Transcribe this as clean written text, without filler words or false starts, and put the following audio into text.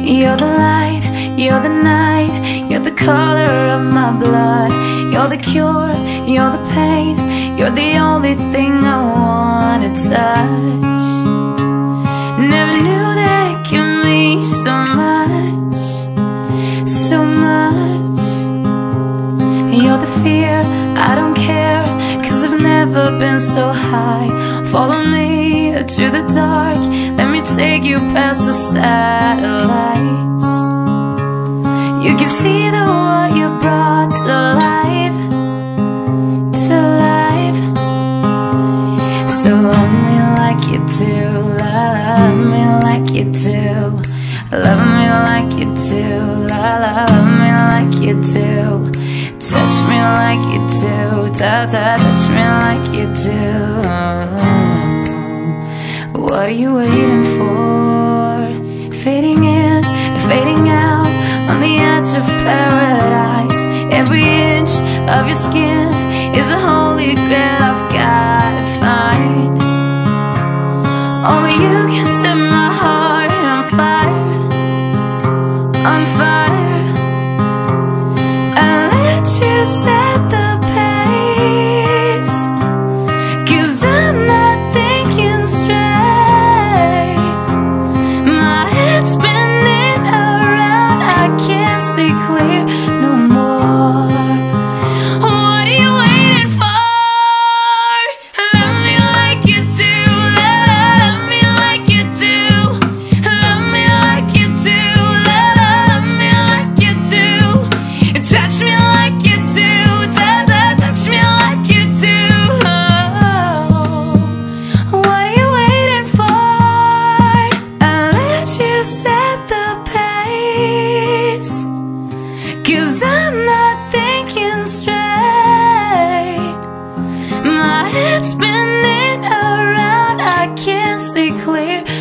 You're the light, you're the night, you're the color of my blood. You're the cure, you're the pain, you're the only thing I wanna touch. Never knew that it could mean so much, so much. You're the fear, I don't care, 'cause I've never been so high. Follow me to the dark, let me take you past the satellites. You can see the what you brought to life, to life. So love me like you do, love me like you do, love me like you do, love me like you do. Touch me like you do, touch me like you do. What are you waiting for? Fading in, fading out, on the edge of paradise. Every inch of your skin is a holy grail I've gotta find. Only you can set my heart on fire, on fire. I'll let you set the pace, 'cause I'm not thinking straight. My head's spinning around, I can't see clear no more. What are you waiting for? Love me like you do, love me like you do, love me like you do, love me like you do. Touch me like you do, touch me like you do. What are you waiting for? I'll let you set the pace, 'cause I'm not thinking straight. My head's spinning around, I can't see clear